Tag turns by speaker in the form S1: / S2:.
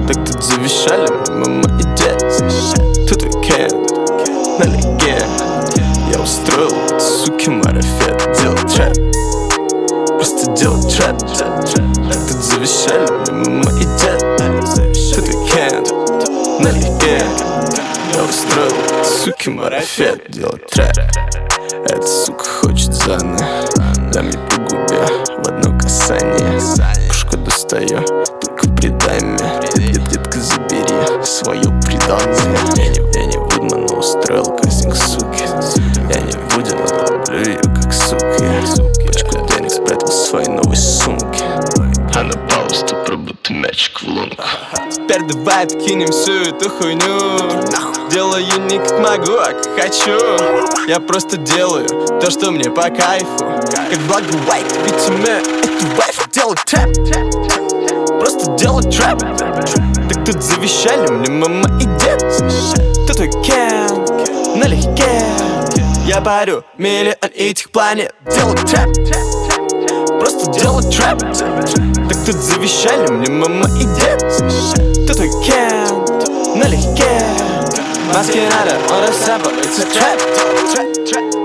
S1: Так тут завещали мама и дед. Тут уикенд, налегке. Я устроил от суки марафет. Делать трэп, просто делать трэп. Так тут завещали мама и дед. Тут уикенд, налегке. Я устроил от суки марафет. Делать трэп. Эта сука хочет заны. Дам ей по губе в одно касание. Пушку достаю, только предай мне. Детка, забери свое преданное. Я не Вудман, но устроил кастинг суки. Я не Вудин, но люблю ее как сука. Пачку денег спрятал в своей новой сумке. А на паузу пробует мячик в лунку. Теперь давай откинем всю эту хуйню. Делаю не как могу, а как хочу. Я просто делаю то, что мне по кайфу. Как Благо Уайт, ведь имею эту вайфу. Делать трэп, просто делать трэп. Так тут завещали мне мама и дед. Тут уикенд, налегке. Я парю миллион этих планет. Делать трэп, просто делать трэп. Так тут завещали мне мама и дед. Тут уикенд, налегке. Маски надо, он рассыпается трэп.